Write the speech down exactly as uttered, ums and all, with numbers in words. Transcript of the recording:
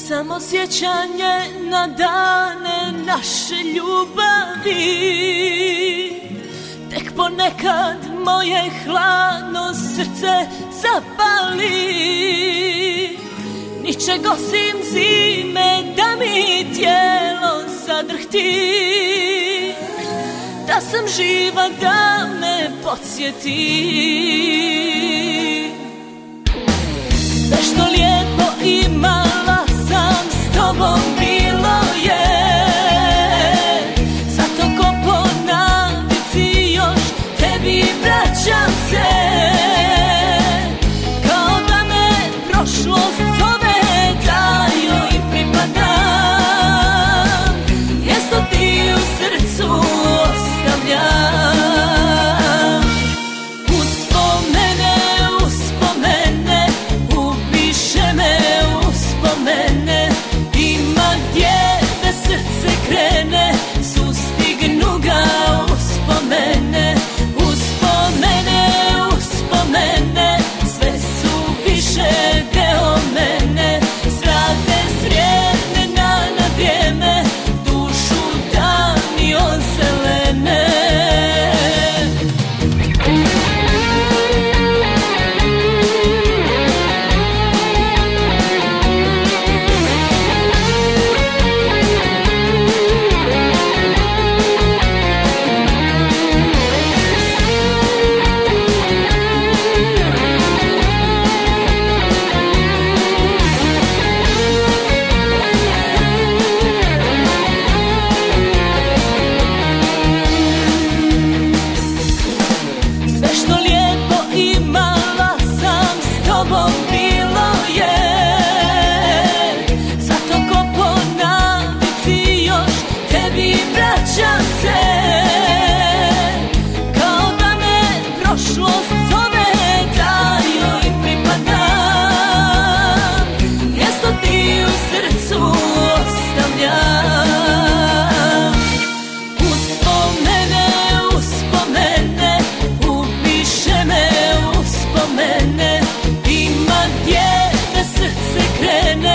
samo sjećanje na dane naše ljubavi. Tek ponekad moje hladno srce zapali, ničeg osim zime da mi tijelo zadrhti. Da sam živa da me podsjeti. Sve što lijepo imala sam s tobom bilo je. Zato ko po navici još tebi vraćam se. Kao da me prošlost zove da joj pripadam. Mjesto ti u srcu ostavljam. Uspomene, uspomene, upiše me uspomene. Ima gdje da srce krene, sustignu ga uspomene. Uspomene, uspomene, sve su više deo mene. Svrate srijedne na na vrijeme, dušu da mi ozelene. Ima gdje da srce krene,